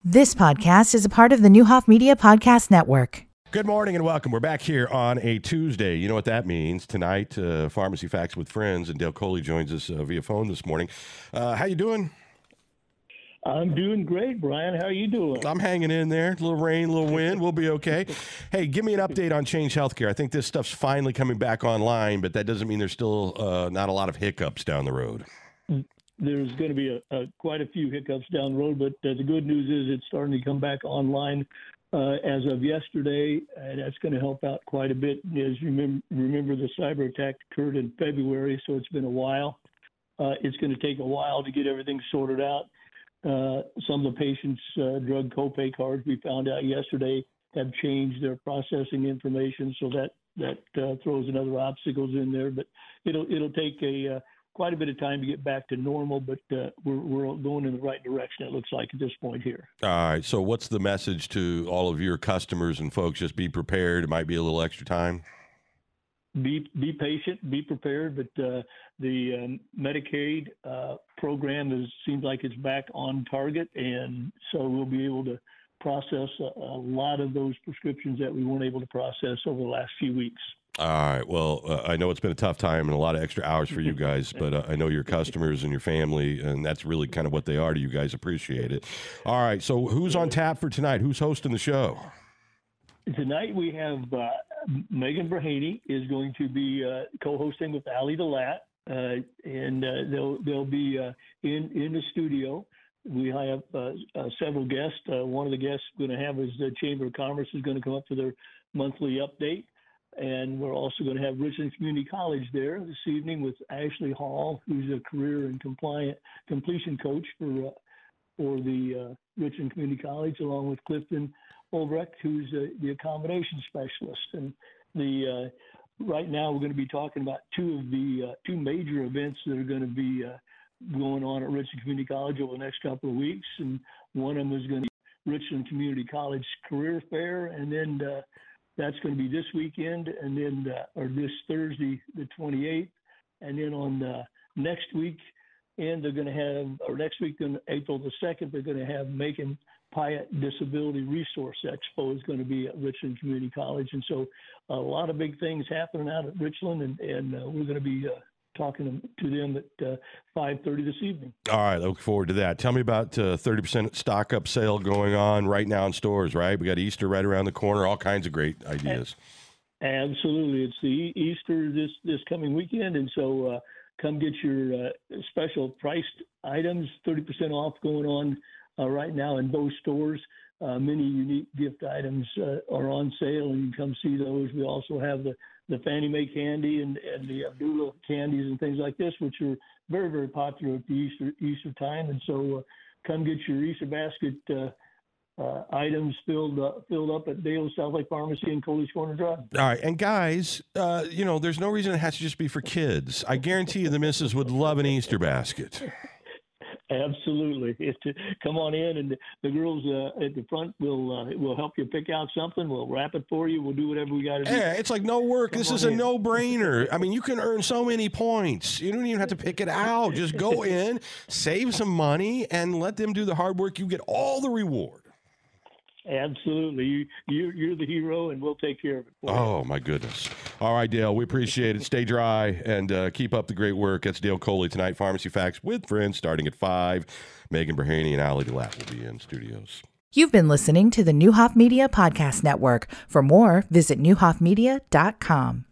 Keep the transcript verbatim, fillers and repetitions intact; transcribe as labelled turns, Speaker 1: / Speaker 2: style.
Speaker 1: This podcast is a part of the Newhoff Media Podcast Network.
Speaker 2: Good morning and welcome. We're back here on a Tuesday. You know what that means. Tonight, uh, Pharmacy Facts with Friends, and Dale Coley joins us uh, via phone this morning. Uh, how you doing?
Speaker 3: I'm doing great, Brian. How are you doing?
Speaker 2: I'm hanging in there. A little rain, a little wind. We'll be okay. Hey, give me an update on Change Healthcare. I think this stuff's finally coming back online, but that doesn't mean there's still uh, not a lot of hiccups down the road.
Speaker 3: There's going to be a, a, quite a few hiccups down the road, but uh, the good news is it's starting to come back online uh, as of yesterday, and that's going to help out quite a bit. As you remember, remember, the cyber attack occurred in February, so it's been a while. Uh, it's going to take a while to get everything sorted out. Uh, some of the patients' uh, drug copay cards we found out yesterday have changed their processing information, so that that uh, throws another obstacles in there. But it'll it'll take a uh, quite a bit of time to get back to normal, but uh, we're we're going in the right direction, it looks like, at this point here. All
Speaker 2: right. So what's the message to all of your customers and folks? Just be prepared. It might be a little extra time.
Speaker 3: Be be patient, be prepared, but uh, the um, Medicaid uh, program is seems like it's back on target, and so we'll be able to process a, a lot of those prescriptions that we weren't able to process over the last few weeks.
Speaker 2: All right. Well, uh, I know it's been a tough time and a lot of extra hours for you guys, but uh, I know your customers and your family, and that's really kind of what they are to you guys. Appreciate it. All right. So who's on tap for tonight? Who's hosting the show?
Speaker 3: Tonight we have uh, Megan Brahaney is going to be uh, co-hosting with Ali DeLatte, uh, and uh, they'll they'll be uh, in in the studio. We have uh, uh, several guests. Uh, one of the guests we're going to have is the Chamber of Commerce is going to come up for their monthly update. And we're also going to have Richland Community College there this evening with Ashley Hall, who's a career and compliant completion coach for uh, for the uh, Richland Community College, along with Clifton Ulbrecht, who's uh, the accommodation specialist. And the uh, right now we're going to be talking about two of the uh, two major events that are going to be uh, going on at Richland Community College over the next couple of weeks. And one of them is going to be Richland Community College Career Fair, and then uh, that's going to be this weekend, and then uh, or this Thursday, the twenty-eighth, and then on uh, next week, and they're going to have, or next week on April the second, they're going to have Macon Pyatt Disability Resource Expo is going to be at Richland Community College, and so a lot of big things happening out at Richland, and, and uh, we're going to be uh, talking to them at uh, five thirty this evening. All
Speaker 2: right, look forward to that. Tell me about uh, thirty percent stock up sale going on right now in stores, right? We got Easter right around the corner, all kinds of great ideas.
Speaker 3: Absolutely. It's the Easter this, this coming weekend, and so uh, come get your uh, special priced items, thirty percent off going on uh, right now in both stores. Uh, many unique gift items uh, are on sale, and you can come see those. We also have the the Fannie Mae candy and, and the Abdullah candies and things like this, which are very, very popular at the Easter Easter time. And so uh, come get your Easter basket uh, uh, items filled uh, filled up at Dale South Lake Pharmacy and Coley's Corner Drive.
Speaker 2: All right. And guys, uh, you know, there's no reason it has to just be for kids. I guarantee you the missus would love an Easter basket.
Speaker 3: Absolutely. It's, come on in, and the girls uh, at the front will uh, will help you pick out something. We'll wrap it for you. We'll do whatever we got to do.
Speaker 2: Yeah, it's like no work. Come this is a in. no-brainer. I mean, you can earn so many points. You don't even have to pick it out. Just go in, save some money, and let them do the hard work. You get all the reward.
Speaker 3: Absolutely. You, you, you're the hero, and we'll take care of it for
Speaker 2: Oh,
Speaker 3: you.
Speaker 2: my goodness. All right, Dale, we appreciate it. Stay dry and uh, keep up the great work. That's Dale Coley tonight, Pharmacy Facts with Friends, starting at five. Megan Brahaney and Ali DeLatte will be in studios.
Speaker 1: You've been listening to the Newhoff Media Podcast Network. For more, visit newhoff media dot com.